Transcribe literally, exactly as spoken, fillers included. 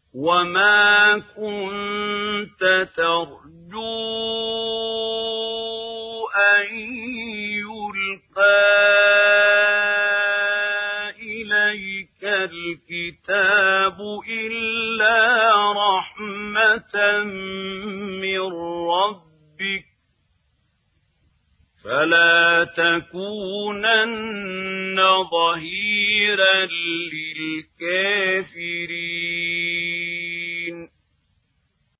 وما كنت ترجو أن يلقى إليك الكتاب إلا رحمة من ربك فلا تكونن ظهيرا للكافرين.